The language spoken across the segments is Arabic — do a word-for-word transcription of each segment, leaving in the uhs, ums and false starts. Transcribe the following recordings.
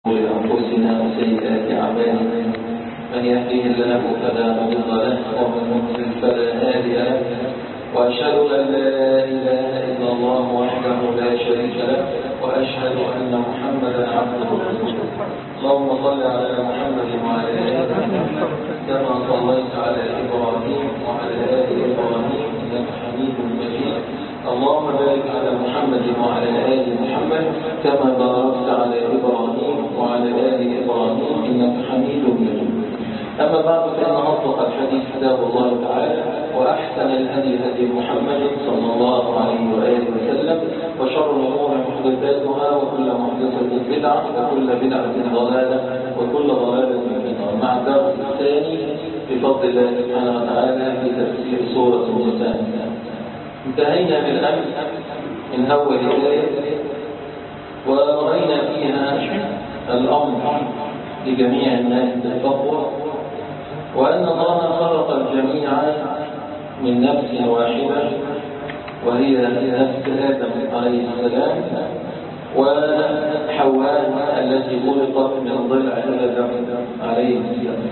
لأنفسنا وسيئات أعمالنا من يهديه الله فلا مضل له ومن يضلل فلا هادي له وأشهد أن لا إله إلا الله وحده لا شريك له وأشهد أن محمدا عبده ورسوله. اللهم صل على محمد وعلى آله كما صليت على إبراهيم وعلى آل إبراهيم إنك حميد مجيد. اللهم بارك على محمد وعلى آل محمد كما باركت على إبراهيم وعلى آل إبراهيم إنك حميد مجيد. أما بعد فإن أصدق الحديث كتاب الله تعالى وأحسن الهدي هدي محمد صلى الله عليه وآله وسلم وشر الأمور محدثاتها وكل محدثة بدعة وكل بدعة ضلالة وكل ضلالة في النار. مع الدرس الثاني بفضل الله سبحانه وتعالى في تفسير سورة النساء. انتهينا بالأمس من أول الآية ورأينا فيها الأمر لجميع الناس بالتقوى وأن الله خلق الجميع من نفس واحدة وهي نفس آدم عليه السلام وحواء التي خلقت من ضلع آدم عليه السلام.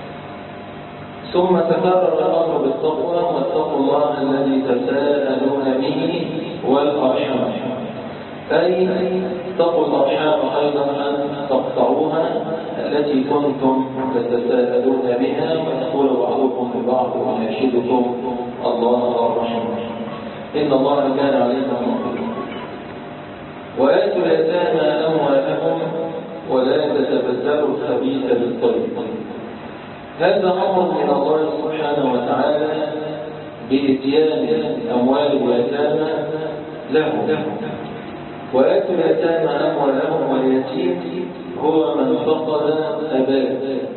ثم تكرر الأمر بالتقوى واتقوا الله الذي تساءلون به والأرحام، أي اتقوا الأرحام أيضا أن تقطعوها التي كنتم تتساءلون بها ويقول بعضكم لبعض ويناشدكم الله الرحيم إن الله كان عليكم رقيبا. وآتوا اليتامى أموالهم ولا تتبدلوا الخبيث بالطيب. هذا أمر من الله سبحانه وتعالى بإتيان أموال اليتامى له. وآتوا اليتامى أموالهم واليتيم هو من فقد أباه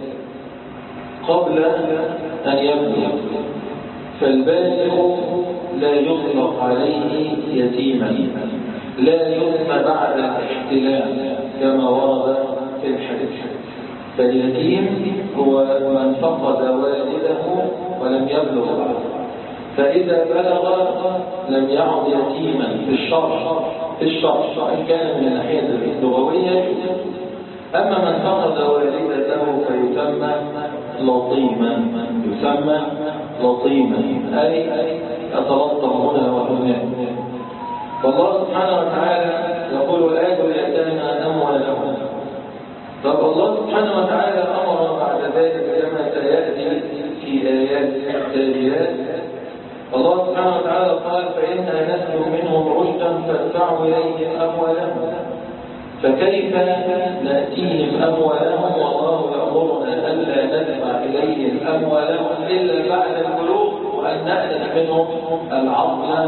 قبل أن يبلغ، فالبالغ لا يطلق عليه يتيما، لا يسمى بعد الاحتلال كما ورد في الحديث. فاليتيم هو من فقد والده ولم يبلغ بعد، فإذا بلغ لم يعد يتيما في الشرع في الشرع وإن كان من الناحية اللغوية. أما من فقد والدته فيسمى لطيما، يسمى لطيما أي يتلطم هنا وهناك. والله سبحانه وتعالى يقول وآتوا اليتامى أموالهم. طب الله سبحانه وتعالى أمر بعد ذلك كما سيأتي في آيات التاليات. الله سبحانه وتعالى قال فإن آنستم منهم رشدا فادفعوا إليهم أموالهم. فكيف نأتيهم أموالهم والله يأمرنا ألا ندفع إليهم أموالهم إلا بعد البلوغ وأن نأتي منهم العقل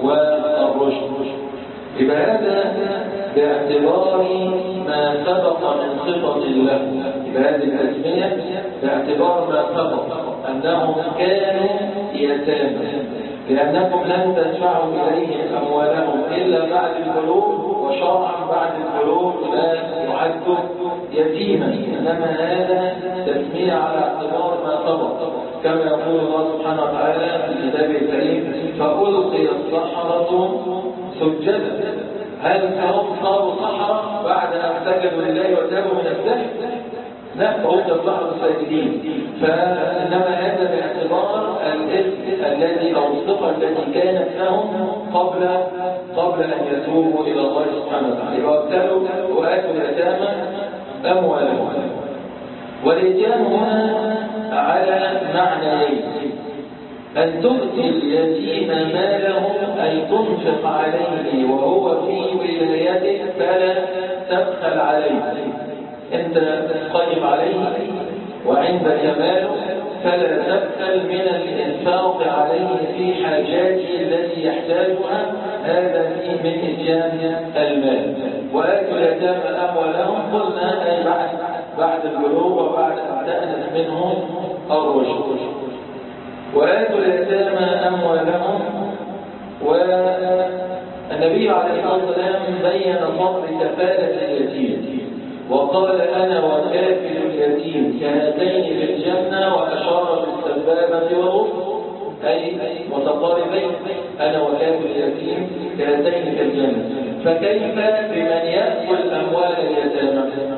والرشد؟ يبقى هذا باعتبار ما سبق من صفة الله. يبقى هذه التسمية باعتبار ما سبق أنهم كانوا يتامى، لأنكم لن تدفعوا إليهم أموالهم إلا بعد البلوغ، وشرعا بعد البلوغ لا يعد يتيما، إنما هذا تسمية على اعتبار ما سبق كما يقول الله سبحانه وتعالى في كتابه الكريم فألقي السحرة سجدا. هل هم صاروا سحرة بعد أن سجدوا لله وتابوا من السحر؟ لا، فهم السحرة الساجدين. فإنما هذا باعتبار الاسم الذي أو الصفة التي كانت لهم قبل قبل أن يتوبوا إلى الله سبحانه وتعالى. وابتلوا وآتوا اليتامى أموالهم. واليتام هنا على معنيين: أن تؤتي اليتيم ماله أي تنفق عليه وهو في ولايتك فلا تبخل عليه. أنت قائم عليه وعندك ماله فلا تبخل من الإنفاق عليه في حاجاته التي يحتاجها. هذا فيه من إتيان المال. وآتوا اليتامى أموالهم قلنا أي بعد بعد البلوغ وبعد أن تأنس منهم الرشد. وآتوا اليتامى أموالهم. والنبي عليه الصلاة والسلام بين فضل كفالة اليتيم وقال أنا وكافل اليتيم كهاتين في الجنة وأشار بالسبابة والوسط أي متقاربين. أنا وكافل اليتيم كهاتين في الجنة. فكيف بمن يأكل أموال اليتامى؟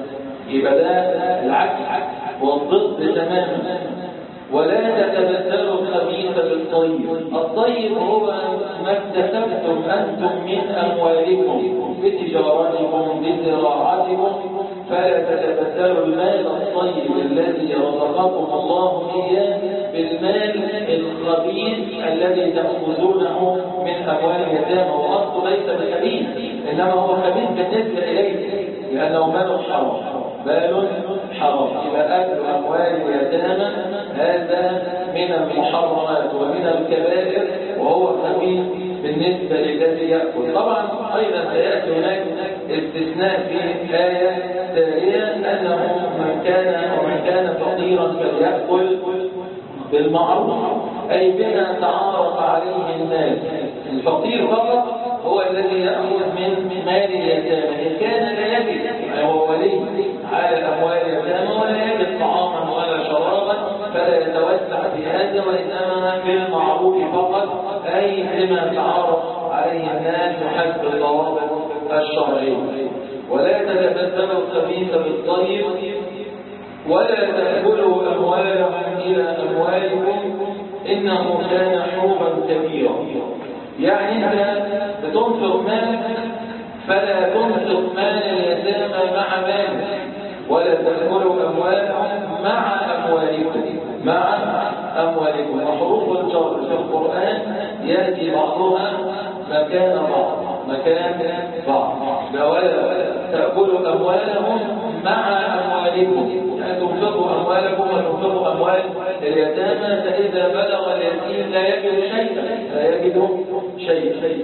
يبقى ده العكس والضد تماما. ولا تتبدلوا الخبيث بالطيب. الطيب هو ما اكتسبتم أنتم من أموالكم بتجارتكم بزراعتكم، فلا تتبدلوا المال الطيب الذي رزقكم الله إياه بالمال الخبيث الذي تأخذونه من أموال اليتامى. وأصله ليس بخبيث، إنما هو خبيث بالنسبة إليه لأنه مال حرام، مال حرام. يبقى أكل أموال اليتامى هذا من المحرمات ومن الكبائر، وهو خبيث بالنسبة للذي يأكل. طبعا أيضا سيأتي هناك استثناء في آية تالية أنه من كان ومن كان فقيرا فليأكل بالمعروف، أي بما تعارف عليه الناس. الفقير فقط هو الذي يأخذ من مال اليتامى، إن كان لا يجد هو ولي على أموال اليتامى ولا يجد طعاما ولا شرابا فلا يتوسع في هذا، وإنما بالمعروف فقط، أي بما تعارف عليه الناس وحسب الضوابط الشرعية. ولا تتبدلوا الخبيث بالطيب ولا تأكلوا أموالهم إلى أموالكم إنه كان حوبا كبيرا. يعني أنت بتنفق مالك فلا تنفق مال اليتامى مع مالك، ولا تأكلوا أموالهم مع أموالكم مع أموالكم. وحروف الجر في القرآن يأتي بعضها مكان بعض مكان بعض. ولا تأكلوا أموالهم مع أموالكم، يعني تنفقوا أموالكم وتنفقوا أموال اليتامى، فإذا بلغ اليتيم لا يجد شيئا لا يجد شيئا.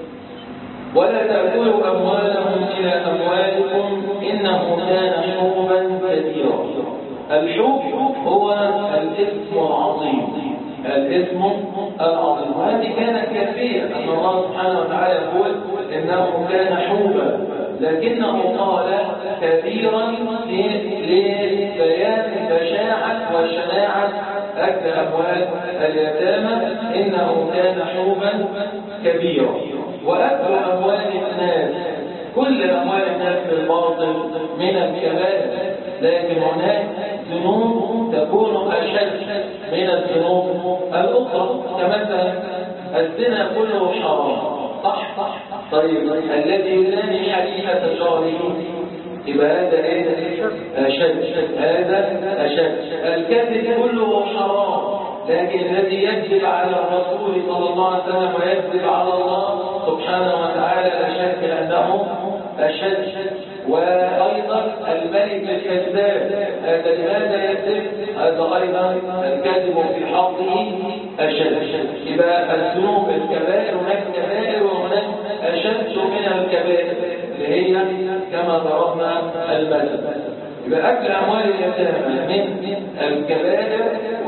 ولا تأكلوا أموالهم إلى أموالكم إنه كان حوبا كبيرا. الحوب هو الإثم العظيم، الإثم العظيم. وهذه كانت كافية أن الله سبحانه وتعالى يقول إنه كان حوبا، لكنه قال كثيرا لبيان بشاعة وشناعة أكل أموال اليتامى، إنه كان حوبا كبيرا. وأكل أموال الناس، كل أموال الناس بالباطل من الكبائر، لكن هناك ذنوب تكون أشد من الذنوب الأخرى، كمثلا الزنا كله حرام، صح؟ طيب الذي يزاني حليفة جاره يبقى هذا ايه؟ أشد، هذا أشد. الكذب كله حرام، لكن الذي يكذب على الرسول صلى الله عليه وسلم ويكذب على الله سبحانه وتعالى لا شك أنه أشد. وأيضا الملك الكذاب، هذا لماذا يكذب؟ هذا أيضا الكذب في حقه أشد. يبقى الذنوب الكبائر هناك كبائر وهناك أشد من الكبائر اللي هي كما ضربنا المثل. يبقى أكل أموال اليتامى من الكبائر،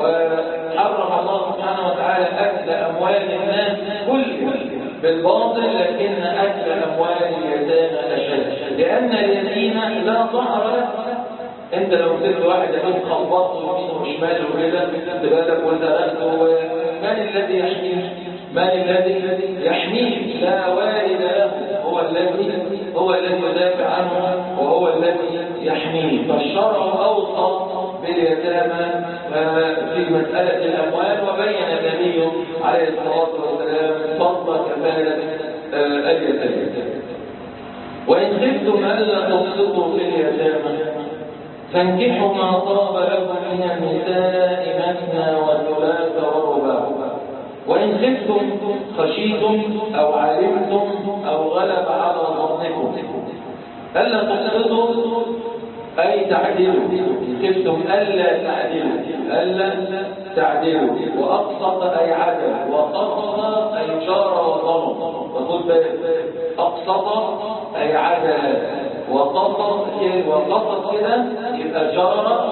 وحرم الله سبحانه وتعالى أكل أموال الناس كل بالباطل، لكن أكل أموال اليتامى أشد، لأن اليتيم لا ظهر له. أنت لو قلت واحد يكون خبطه يمين وشمال وكده بالك وزرقته، من الذي يحميه؟ من الذي يحميه؟ لا والد له، هو الذي هو الذي يدافع عنه وهو الذي يحميه. فالشرع أوصى باليتامى في مسألة الأموال، وبين النبي عليه الصلاة والسلام فضل كفالة اليتامى. وإن خفتم ألا تقسطوا في اليتامى فانكحوا ما طاب لكم من النساء مثنى وثلاث ورباع. وإن خفتم خشيتم أو علمتم أو غلب على ظنكم ألا تقسطوا أي تعدلوا، خفتم ألا تعدلوا ألا تعدلوا. وأقسط أي عدل، وقسط أي جار وظلم. وخذ بالك، أقسط أي عدل، وقسط وقسط كده يبقى جار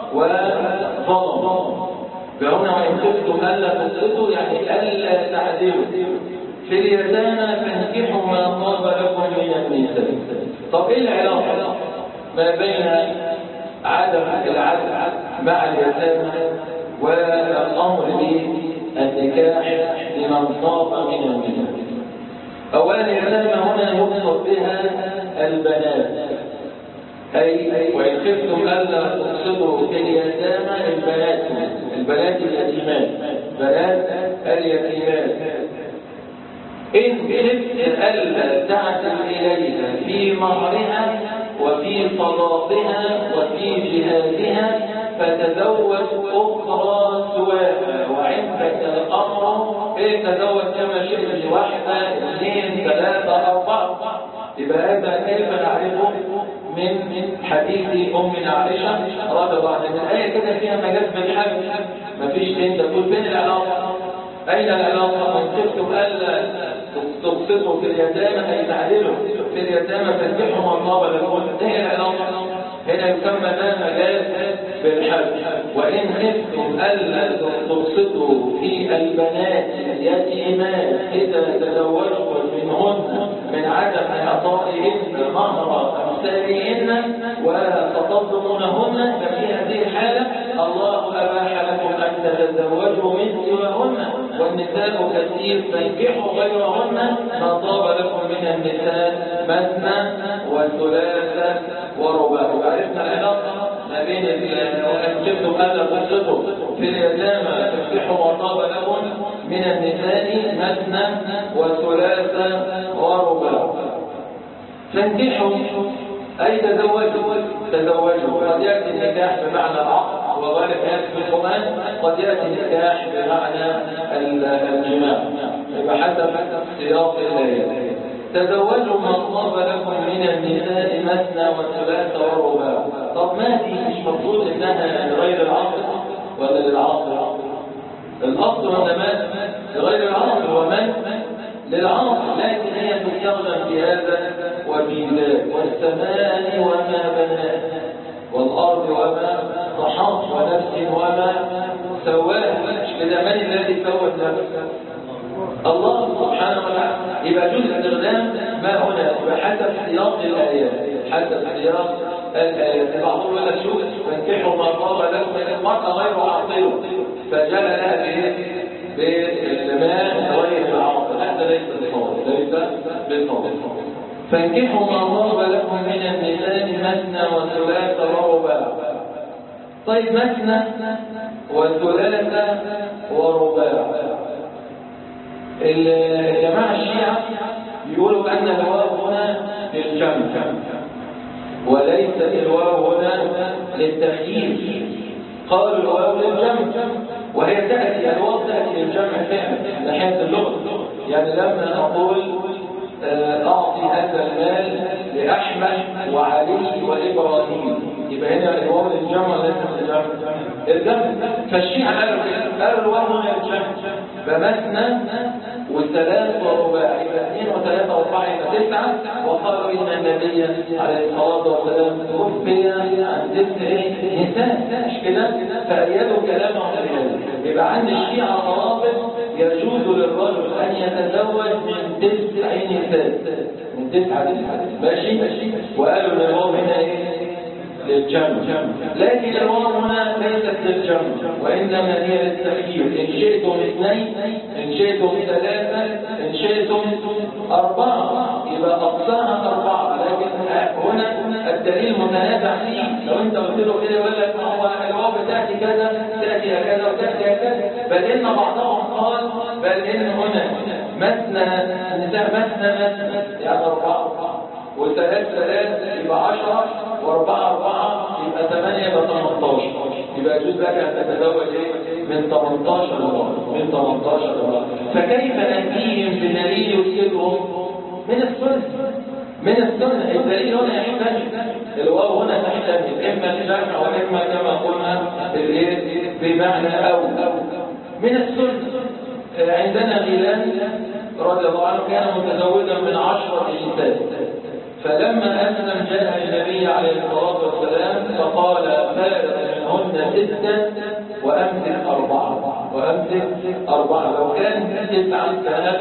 وظلم. فهنا وإن خفتم ألا تقسطوا يعني ألا تعدلوا في اليتامى فانكحوا ما طاب لكم من النساء. طب إيه العلاقة ما بين عدم العدل مع اليتامى والأمر بالنكاح لمن طاب من النساء؟ أولا اليتامى هنا يقصد بها البنات، أي وإن خفتم ألا تقصدوا في اليتامى البنات البنات اليتيمات بنات اليتيمات إن خفت ألا تعتم إليها في مهرها وفي صداقها وفي جهادها فتزوج أخرى سواها وعندك الأمر إيه تزوج كما شئت واحدة اثنين ثلاثة أربعة. يبقى هذا كيف نعرفه من من حديث أمنا عائشة رضي الله عنها. الآية كده فيها مجاز بالحج مفيش انت تقول بين العلاقة أين العلاقة؟ إن خفتم ألا تقسطوا في اليتامى أي تعدلوا في اليتامى فانكحوا من طاب لكم. إيه العلاقة؟ هنا يسمى ده مجاز بالحج. وإن خفتم ألا تقسطوا في البنات اليتيمات إذا تزوجتم منهن من عدم إعطائهن مهر أمثالهن وتطلقونهن ففي هذه الحالة الله أباح لكم أن تتزوجوا من سواهن والنساء كثير فانكحوا غيرهن ما طاب لكم من النساء مثنى وثلاثة ورباع. وعرفنا العلاقة ما بين وأن خفتم ألا تقسطوا في اليتامى فانكحوا ما طاب لكم من النساء مثنى وثلاثة ورباع. فانكحوا أي تزوجوا تزوجوا. قد يأتي النكاح بمعنى العقد وغالب يأتي في القرآن قد يأتي النكاح بمعنى الجماع يبقى حسب سياق الآية. تزوجوا ما طاب لكم من النساء مثنى وثلاث ورباع. طب ما دي مش مفروض انها لغير العقد ولا للعقد؟ الاصل والنماذج لغير العقد ومن للعقد لكن هي تستخدم في هذا وفي ذاك. والسماء وما بنات والارض وما طحاها ونفس وما سواها. كده من الذي سوى النفس؟ الله سبحانه وتعالى. يبقى جزء استخدام ما هنا بحسب سياق الآيات حسب سياق الآيات. بعضهم يقول لك شوف فانكحوا ما طاب لكم من المرأة غير عاقل فجعل لها بالماء غير العاقل. هذا ليس بالصواب ليس بالصواب. فانكحوا ما طاب لكم من النساء مثنى وثلاث ورباع. طيب مثنى وثلاث ورباع. الجماعة الشيعة يقولوا أن الواو هنا للجمع وليس الواو هنا للتخيير. قالوا الواو للجمع وهي تأتي الواو تأتي للجمع فعلا ناحية اللغة. يعني لما نقول أعطي هذا المال لأحمد وعلي وإبراهيم يبقى هنا الواو للجمع ليس للجمع الجمع. فالشيعة قالوا قالوا الواو هنا للجمع فمثنى وثلاث ورباع يبقى اثنين وثلاثة واربعة يبقى تسعة. وقالوا إن النبي عليه الصلاة والسلام توفي عن تسع نساء مش كده فأيدوا كلامهم بهذا. يبقى عند الشيعة روابط يجوز للرجل أن يتزوج من تسع نساء من تسعة نساء ماشي. وقالوا ان الواو هنا ايه للجمع لكن الواو هنا ليست للجمع وإنما هي للتخيير. إن شئتم اثنين إن شئتم ثلاثة إن شئتم أربعة يبقى أقصاها أربعة. لكن هنا الدليل متنازع فيه. لو أنت قلت له كده يقول لك هو الواو تأتي كذا تأتي كذا وتأتي كذا. بل إن بعضهم قال بل إن هنا مثنى النساء مثنى مثنى يعني أربعة وثلاث ثلاث يبقى عشرة واربعة اربعة يبقى ثمانية يبقى ثمانية عشر. يبقى يجوز لك ان تتزوج من ثمانية عشر من ثمانية عشر. فكيف نأتيهم بدليل يسكتهم من السنة من السنة؟ الدليل هنا يحتاج الواو هنا تحتمل اما الجمع واما كما قلنا بمعنى او من السنة. عندنا غيلان رضي الله عنه كان متزوجا من عشرة نساء فلما أسلم جاء النبي عليه الصلاة والسلام فقال فارق منهن ستة وأمسك أربعة وأمسك أربعة. لو كان تسعة كانت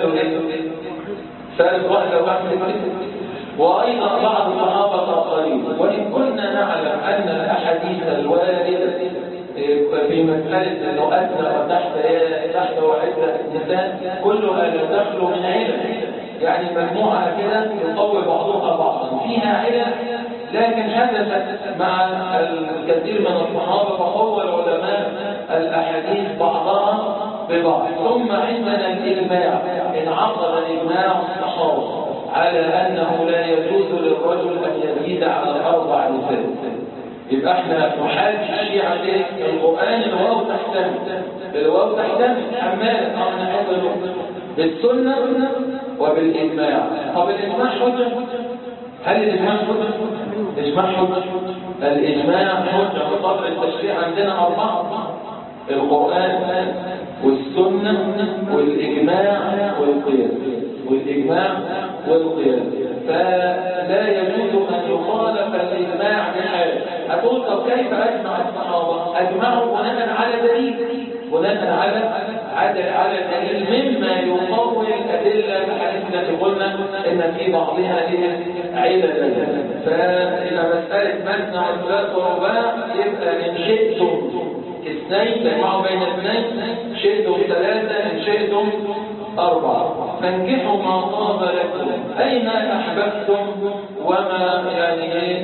فارق واحدة وأمسك ستة. وأيضا بعض الصحابة آخرين. وإن كنا نعلم أن الأحاديث الواردة في مسألة أنه أدنى وتحت تحت وعدة نساء كلها لا تخلو من علم. يعني مجموعة كده يطول بعضها بعضا فيها علم لكن حدثت مع الكثير من الصحابة فقوى العلماء الأحاديث بعضها ببعض. ثم عندنا الإجماع، انعقد الإجماع الصحابة على أنه لا يجوز للرجل أن يزيد على أربع نساء. يبقى احنا نحاج الشيعة ليه؟ القرآن الواو تحتمل، الواو تحتمل حمالة أن نحضر بالسنة وبالإجماع. طب الإجماع حجة؟ هل الإجماع حجة؟ الإجماع حجة؟ الإجماع حجة بقدر التشريع عندنا أربعة: القرآن والسنة والإجماع والقياس، والإجماع والقياس. فلا يجوز أن يخالف الإجماع بحال. هتقول طب كيف أجمع الصحابة؟ أجمعوا بناء على دليل، بناء على على على دليل مما يقوي الأدلة الحديث التي قلنا إن في بعضها علل. فإلى مسألة مثنى وثلاث ورباع يبقى إن شئتم اثنين تجمعوا بين اثنين، شئتم ثلاثة، إن شئتم أربعة. فانكحوا ما طاب لكم أي ما أحببتم وما يعني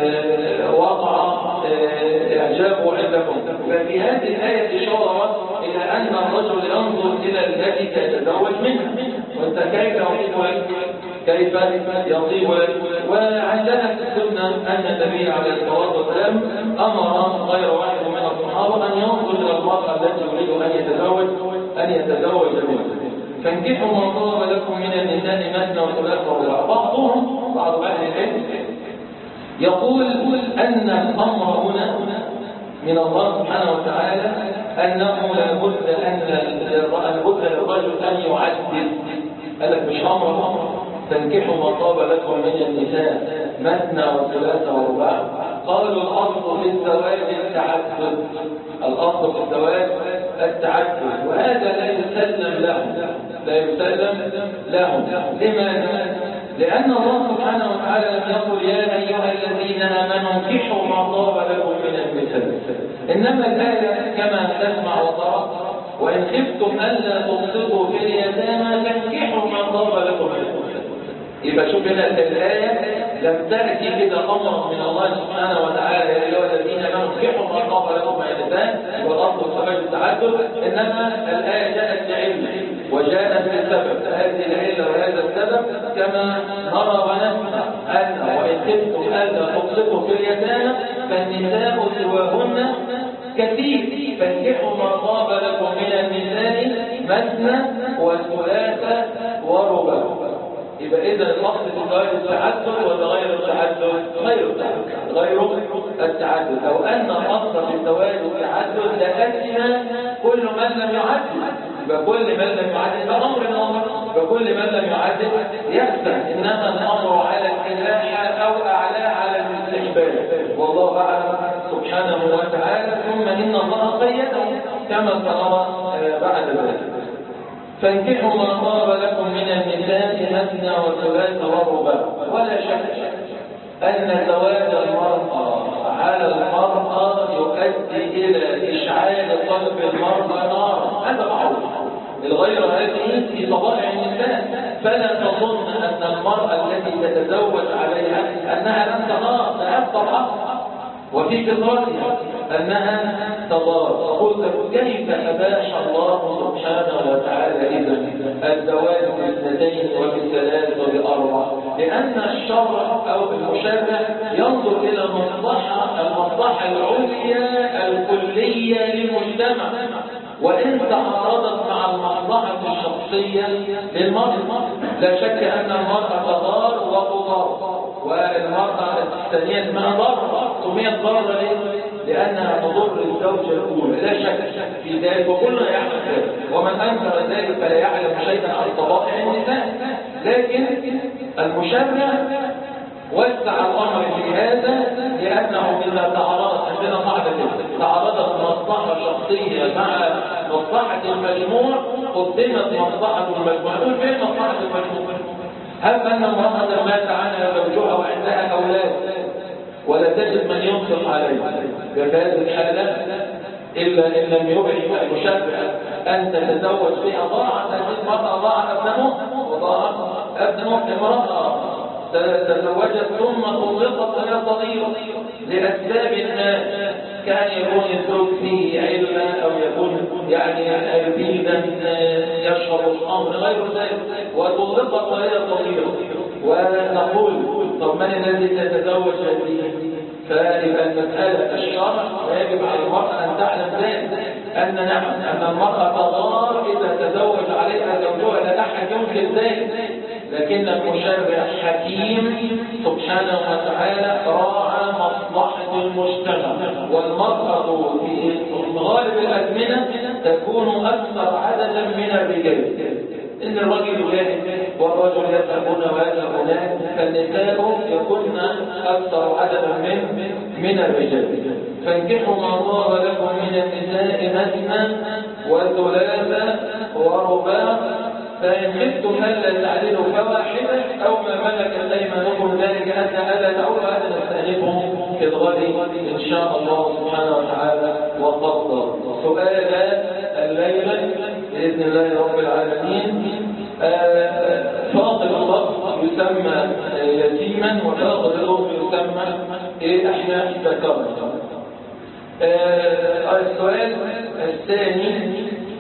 وقع إعجاب عندكم. ففي هذه الآية إشارة إلى أن الرجل ينظر إلى التي تتزوج منها، وأنت كيف يطيب لك؟ كيف يطيب لك؟ وعندنا في السنة أن النبي عليه الصلاة والسلام أمر غير واحد من الصحابة أن ينظر إلى المرأة التي يريد أن يتزوج أن يتزوج منها. فانكحوا ما طاب لكم من النساء مثنى وثلاث ورباع. بعضهم بعض أهل العلم يقول أن الأمر هنا من الله سبحانه وتعالى أنه لابد أن لابد للرجل أن يعدل. قال لك مش أمر أمر تنكحوا ما طاب لكم من النساء مثنى وثلاث ورباع. قالوا الأصل في الزواج التعدد، الأصل في الزواج التعدد، وهذا لا يسلم له، لا يسلم له. لماذا؟ لأن الله سبحانه وتعالى لم يقل يا أيها الذين آمنوا انكحوا ما طاب لكم من النساء، إنما الآية كما تسمع وترى وإن خفتم ألا تقسطوا في اليتامى فانكحوا ما طاب لكم من النساء. يبقى شوف هنا الآية لم تأتي كده أمر من الله سبحانه وتعالى يا أيها الذين آمنوا انكحوا ما طاب لكم من النساء والأصل الزواج التعدد، إنما الآية جاءت لعلم وجاءت بسبب. هذه العلة وهذا السبب كما نرى ونسمع أن وإن خفتم ألا تقسطوا في اليتامى فالنساء سواهن كثير فانكحوا ما طاب لكم من النساء مثنى وثلاث ورباع. يبقى إذا الأصل في الزواج التعدد ولا غير التعدد؟ غير التعدد، غير التعدد. لو أن الأصل في الزواج التعدد لأتينا كل من لم يعدد، يبقى كل من لم يعدد فأمر الأمر، فكل من لم يعدد يحسن. إنما الأمر على الإباحة أو أعلى على الاستحباب، والله أعلم سبحانه وتعالى. ثم إن الله قيده كما سنرى بعد ذلك. فانكحوا ما طاب لكم من النساء مثنى وثلاث ورباع. ولا شك أن زواج المرأة على المرأة يؤدي إلى إشعال قلب المرأة نارا، هذا معروف. الغيرة هذه في طبائع النساء، فلا تظن أن المرأة التي تتزوج عليها أنها لن تضار، سيبقى وفي فطرتها أنها تضار. قلت كيف أباح الله سبحانه وتعالى إذا الزواج باثنتين وبثلاث وبأربع؟ لأن الشرع أو المشرع ينظر إلى المصلحة المصلحة العليا الكلية للمجتمع، وإن تعارضت مع المصلحة الشخصية للمرأة. لا شك أن المرأة تضار وتضار، والمرأة الثانية اسمها ضرة، سميت ضرة ليه؟ لأنها تضر الزوجة الأولى، لا شك في ذلك وكلنا يعلم ذلك، ومن أنكر ذلك فلا يعلم شيئا عن طبائع النساء. لكن المشرع وسع الأمر في هذا لأنه إذا تعارضت، عندنا قاعدة تعارضت مصلحة شخصية مع مصلحة المجموع قدمت مصلحة المجموع. نقول فين مصلحة المجموع؟ هل أن امرأة مات عنها زوجها وعندها أولاد ولا تجد من ينصف عليها؟ في هذه الحالة إلا إن لم يبعد المشرع أن تتزوج بها ضاعت هذه المرأة، ضاعت ابن أخت وضاعت ابن أخت امرأة تزوجت ثم طلقت وهي صغيرة لأسباب ما، كان يكون الزوج فيه علة أو يكون يعني أربيدا يشرب الخمر غير ذلك، وطلقت وهي صغيرة. ونقول طب من الذي تتزوج به؟ فيبقى المسألة الشرع ويجب على المرأة أن تعلم ذلك، أن نعم أن المرأة تضار إذا تزوج عليها زوجها، لا أحد ينكر ذلك، لكن المشرع حكيم سبحانه وتعالى راعى مصلحة المجتمع، والمرأة في غالب الأزمنة تكون أكثر عددا من الرجال، إن الرجل جاهد والرجل يذهبون ويذهبون، فالنساء يكون أكثر عددا من من الرجال. فانكحوا ما طاب لكم من النساء مثنى وثلاث ورباع، فإن خفتم ألا تعدلوا فواحدة أو ما ملكت أيمانكم ذلك أدنى ألا تعولوا أن نستأنفهم في الغد إن شاء الله سبحانه وتعالى وقدر. سؤال الليلة بإذن الله رب العالمين، فاضل الأخ يسمى يتيما وفاضل الأخ يسمى إيه احنا ذكرنا. السؤال الثاني،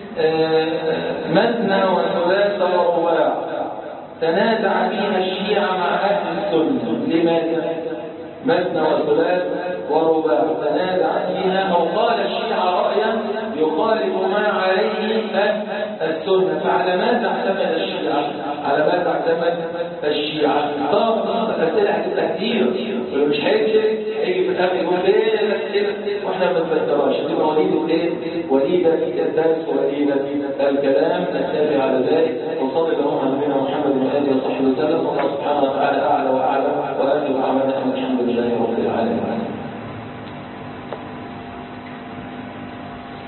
مثنى وثلاث ورباع تنازع فيها الشيعة مع أهل السنة، لماذا؟ مثنى وثلاث ورباع تنازع فيها، أو قال الشيعة رأيا يخالف ما عليه السنة، فعلى ماذا اعتمد الشيعة؟ على ماذا اعتمد الشيعة؟ طبعا الأسئلة هتبقى كتير، مش هيجي هيجي في الآخر يقول ليه الأسئلة واحنا ما بنفكرهاش، تبقى وليدة ايه؟ وليدة في الدرس وليدة في الكلام. نتابع على ذلك وصلي اللهم على نبينا محمد وآله وصحبه وسلم، والله سبحانه وتعالى أعلى وأعلى، وآخر دعوانا الحمد لله رب العالمين.